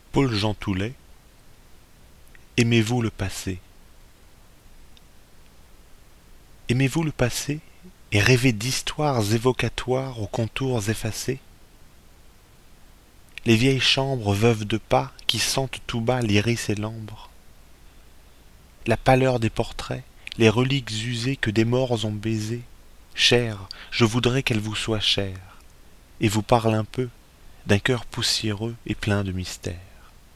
Paul Jean Toulet, aimez-vous le passé? Aimez-vous le passé et rêvez d'histoires évocatoires aux contours effacés? Les vieilles chambres veuves de pas qui sentent tout bas l'iris et l'ambre? La pâleur des portraits, les reliques usées que des morts ont baisées? Chère, je voudrais qu'elle vous soit chère et vous parle un peu d'un cœur poussiéreux et plein de mystère.